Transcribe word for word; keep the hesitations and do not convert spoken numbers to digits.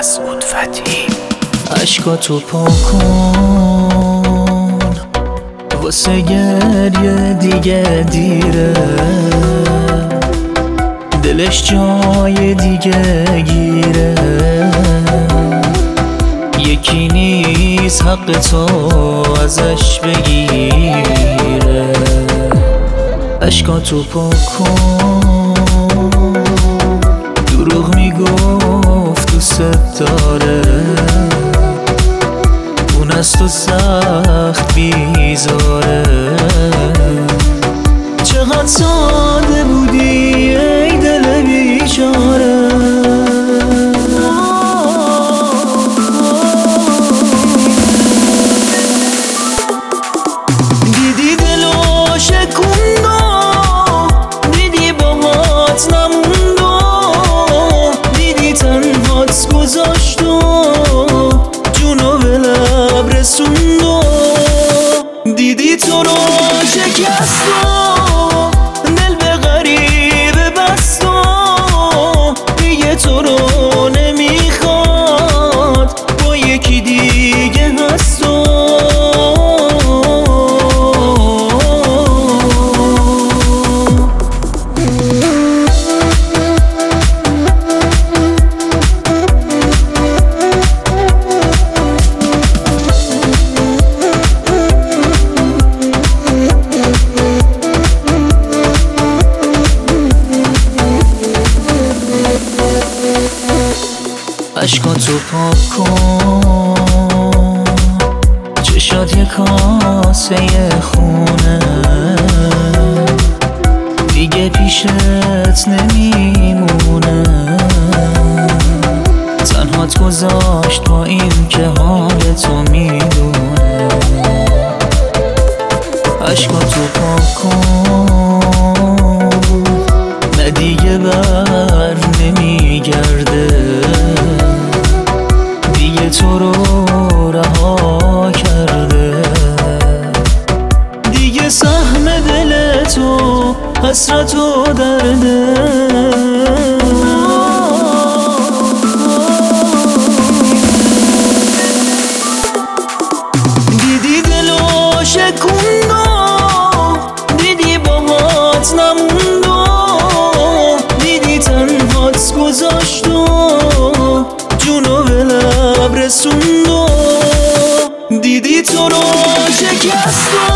مسعود فتحی. اشکاتو پاک کن واسه گریه دیگه دیره، دلش جای دیگه گیره، یکی نیست حق تو ازش بگیره. اشکاتو پاک کن، دروغ میگفت دوست داره، اون از تو سخت بیزاره. چقدر ساده بودی ای دل بیچاره، دیدی دلو شکوندو، دیدی باهات نموندو، دیدی تنهات گذاشتو، جونو به لب رسوندو، دیدی تو رو شکستو، دل به غریبه بستو، دیگه تو رو نمیخواد، با یکی دیگه هستو. اشکاتو پاک کن، چشات یه کاسه خونه، دیگه پیشت نمیمونه، تنهات گذاشت با این که حالتو میدونه. اشکاتو پاک کن، نه دیگه بر نمیگرده، دیگه تو رو رها کرده، دیگه سهم دل تو حسرت و درده. دیدی دلو شکوندو، دیدی باهات نموندو، دیدی تنهات گذاشتو، جونو به لب رسوندو، دیدی تو رو شکستو،